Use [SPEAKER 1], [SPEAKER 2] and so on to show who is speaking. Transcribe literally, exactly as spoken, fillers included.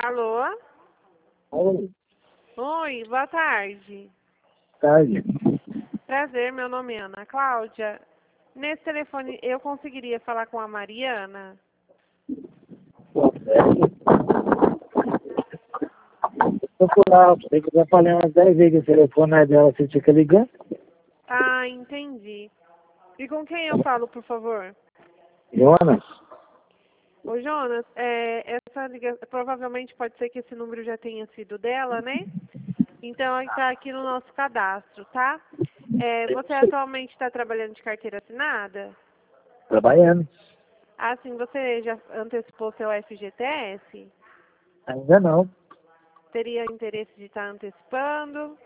[SPEAKER 1] Alô?
[SPEAKER 2] Oi,
[SPEAKER 1] Oi, boa tarde.
[SPEAKER 2] tarde.
[SPEAKER 1] Prazer, meu nome é Ana Cláudia. Nesse telefone eu conseguiria falar com a Mariana?
[SPEAKER 2] Procurar, sei que eu já falei umas dez vezes o telefone é dela, você fica ligando.
[SPEAKER 1] Ah, entendi. E com quem eu falo, por favor?
[SPEAKER 2] Jonas,
[SPEAKER 1] Ô, Jonas, é, essa liga... provavelmente pode ser que esse número já tenha sido dela, né? Então, está aqui no nosso cadastro, tá? É, você atualmente está trabalhando de carteira assinada?
[SPEAKER 2] trabalhando.
[SPEAKER 1] Ah, sim, você já antecipou seu F G T S?
[SPEAKER 2] Ainda não.
[SPEAKER 1] Teria interesse de estar antecipando?